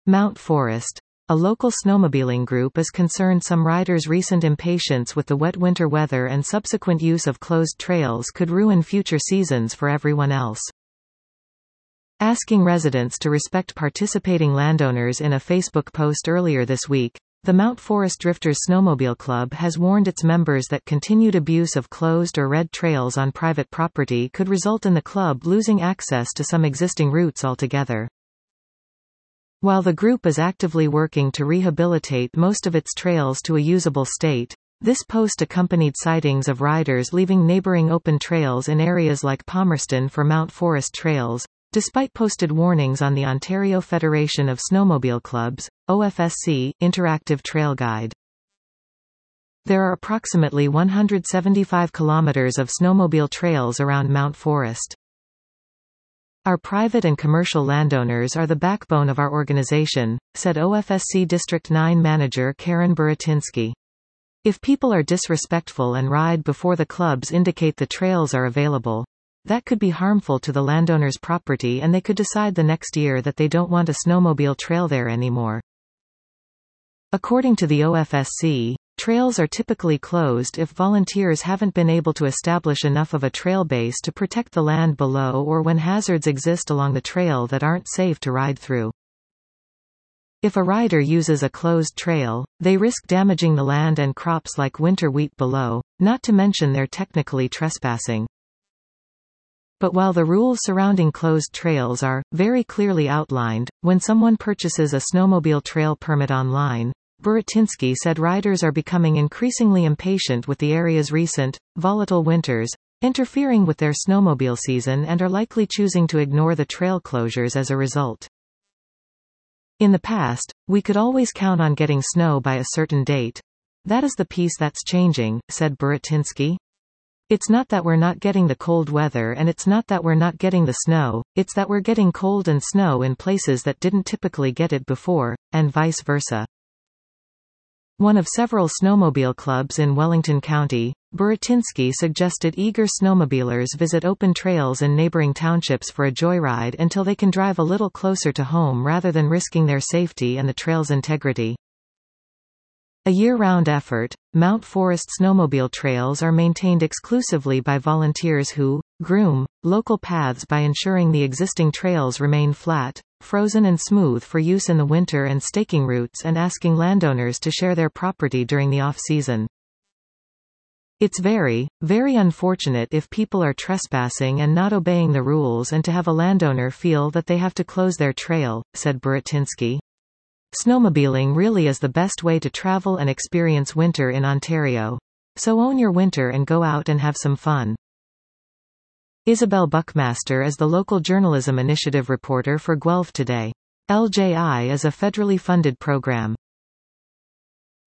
Mount Forest. A local snowmobiling group is concerned some riders' recent impatience with the wet winter weather and subsequent use of closed trails could ruin future seasons for everyone else. Asking residents to respect participating landowners in a Facebook post earlier this week, the Mount Forest Drifters Snowmobile Club has warned its members that continued abuse of closed or red trails on private property could result in the club losing access to some existing routes altogether. While the group is actively working to rehabilitate most of its trails to a usable state, this post accompanied sightings of riders leaving neighboring open trails in areas like Palmerston for Mount Forest trails, despite posted warnings on the Ontario Federation of Snowmobile Clubs, OFSC, Interactive Trail Guide. There are approximately 175 kilometers of snowmobile trails around Mount Forest. Our private and commercial landowners are the backbone of our organization, said OFSC District 9 Manager Karen Buratinsky. If people are disrespectful and ride before the clubs indicate the trails are available, that could be harmful to the landowner's property and they could decide the next year that they don't want a snowmobile trail there anymore. According to the OFSC, trails are typically closed if volunteers haven't been able to establish enough of a trail base to protect the land below or when hazards exist along the trail that aren't safe to ride through. If a rider uses a closed trail, they risk damaging the land and crops like winter wheat below, not to mention they're technically trespassing. But while the rules surrounding closed trails are very clearly outlined, when someone purchases a snowmobile trail permit online, Buratinsky said riders are becoming increasingly impatient with the area's recent, volatile winters, interfering with their snowmobile season and are likely choosing to ignore the trail closures as a result. In the past, we could always count on getting snow by a certain date. That is the piece that's changing, said Buratinsky. It's not that we're not getting the cold weather and it's not that we're not getting the snow, it's that we're getting cold and snow in places that didn't typically get it before, and vice versa. One of several snowmobile clubs in Wellington County, Buratinsky suggested eager snowmobilers visit open trails in neighboring townships for a joyride until they can drive a little closer to home rather than risking their safety and the trail's integrity. A year-round effort, Mount Forest snowmobile trails are maintained exclusively by volunteers who groom local paths by ensuring the existing trails remain flat, frozen and smooth for use in the winter and staking routes and asking landowners to share their property during the off-season. It's very, very unfortunate if people are trespassing and not obeying the rules and to have a landowner feel that they have to close their trail, said Buratinsky. Snowmobiling really is the best way to travel and experience winter in Ontario. So own your winter and go out and have some fun. Isabel Buckmaster is the local journalism initiative reporter for Guelph Today. LJI is a federally funded program.